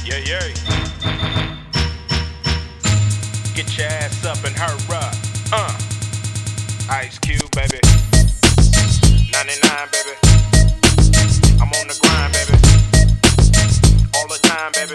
Yeah, yeah. Get your ass up and hurry up. Ice Cube, baby. 99, baby. I'm on the grind, baby. All the time, baby.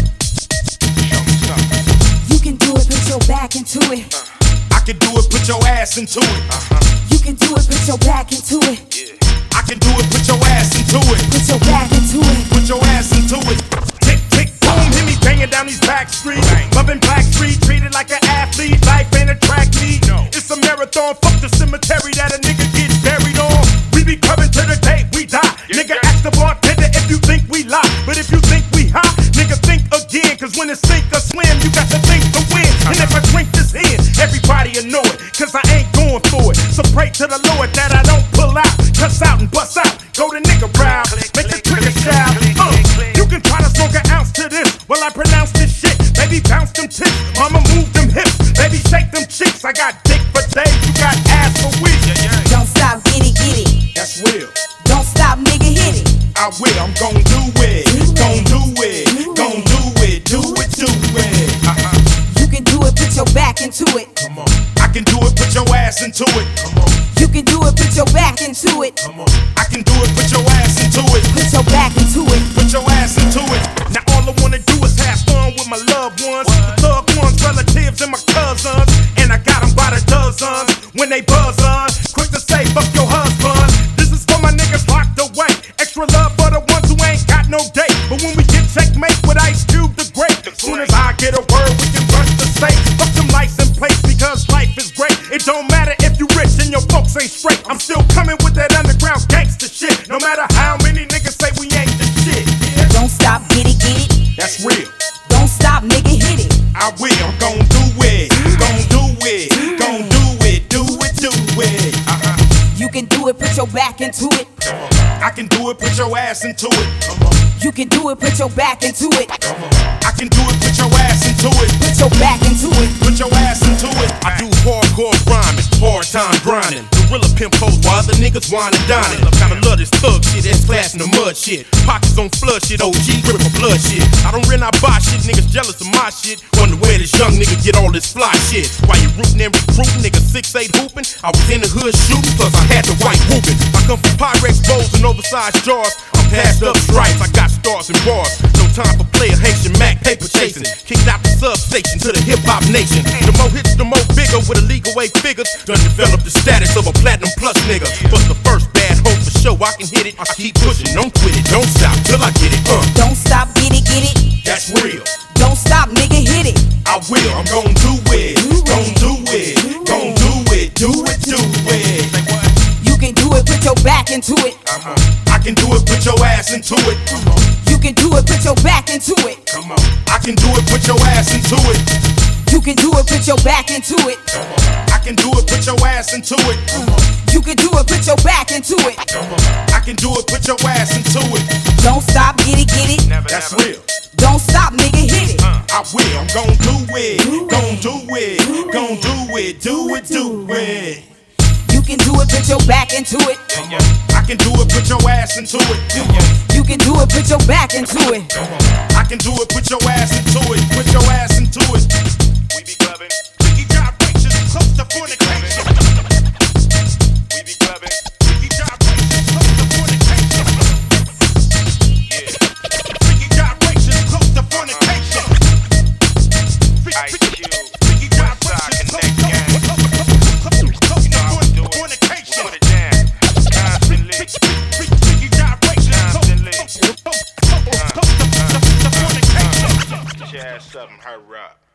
Show me something. You can do it, put your back into it. I can do it, put your ass into it. You can do it, put your back into it. Yeah. I can do it, put your ass into it. Put your back into it. Put your ass into it. Tick, tick, boom, hear me banging down these back streets. Loving Black Street, treated like an athlete. Life ain't a track meet. No. It's a marathon, fuck the cemetery that a nigga gets buried on. We be coming to the day we die. Yeah, Nigga, yeah. ask the bartender if you think we lie. But if you think we hot, nigga, think again. Cause when it's sink or swim, you got to think to win. And if I drink this in, everybody will know it. Cause I ain't going for it. So pray to the Lord that I don't pull out. Cuss out and bust out. Go to nigga round. Make the trigger shout. You can try to smoke an ounce to this while I pronounce this shit. Baby, bounce them tits. Mama, move them hips. Baby, shake them cheeks. I got dick for days. You got ass for weeks. Yeah, yeah. Don't stop, get it. That's real. Don't stop, nigga, hit it. I will. I'm gon' do it. Gon' do it. Gon' do it. Do it. Do it. You can do it, put your back into it. Come on. I can do it. Put your ass into it. Come on. You can do it, put your back into it. Come on. I can do it. Put your ass into it. Put your back into it. Put your ass into it. Now all I wanna do is have fun with my loved ones, thug ones, relatives, and my cousins. And I got them by the dozens. When they buzz on, quick to say fuck your husband. This is for my niggas locked away. Extra love for the ones who ain't got no date. But when we get checkmate with Ice Cube the Great, soon as I get a word, we can rush the state. Fuck them license plates because life is great. It don't matter if you rich and your folks ain't straight. I'm still coming with that underground gangster shit. No matter how many niggas say we ain't the shit. Yeah. Don't stop, get it. That's real. Don't stop, nigga, hit it. I will. I'm gon' do it. Gon' do it. Gon' do it. Do it. Do it. You can do it, put your back into it. I can do it. Put your ass into it. You can do it, put your back into it. I can do it. Put your ass into it. Put your back into it. Put your ass into it. I do hardcore rhyming, hard time grinding. Gorilla pimp hoes while other niggas wine and dining. Kinda love this thug shit, that's class in the mud shit. Pockets on flood shit, OG grip for blood shit. I don't rent, I buy shit, niggas jealous of my shit. Wonder where this young nigga get all this fly shit. While you rootin' and recruiting, niggas 6'8" hooping. I was in the hood shooting, plus I had the white whooping. I come from Pyrex bowls and oversized jars. I'm passed up stripes, I got stars and bars. No time for player Haitian Mac, paper chasing. Kicked out the substation to the hip hop nation. The more hits, the more bigger with illegal weight figures. Done developed the status of a platinum plus nigga. But the first bad hope for show, I can hit it. I keep pushing, don't quit it, don't stop till I get it. Don't stop, get it. That's real. Don't stop, nigga, hit it. I will. I'm gon' do it. Gon' do it. Gon' do it. Do it. Do it. You can do it, put your back into it. I can do it. Put your ass into it. You can do it, put your back into it. Come on. I can do it. Put your ass into it. You can do it, put your back into it. I can do it. Put your ass into it. You can do it, put your back into it. I can do it. Put your ass into it. Don't stop, get it. Never, That's never. real. Don't stop, nigga, hit it. I will. I'm gon' do it. Gon' do it. Gon' do it. Do it. Do it. You can do it, put your back into it. I can do it. Put your ass into it. You can do it, put your back into it. I can do it. Put your ass into it. Put your ass into it. We be clubbing. Ricky gyrations close to fornication. We be clubbing. Ricky gyrations close to fornication. Yeah. Ricky gyrations close to fornication. Ice Cube. Ricky gyrations close to fornication. You know how we do it. Fornication. Put it down. Constantly. Ricky gyrations constantly. Close to fornication. Get your ass up and hurry up.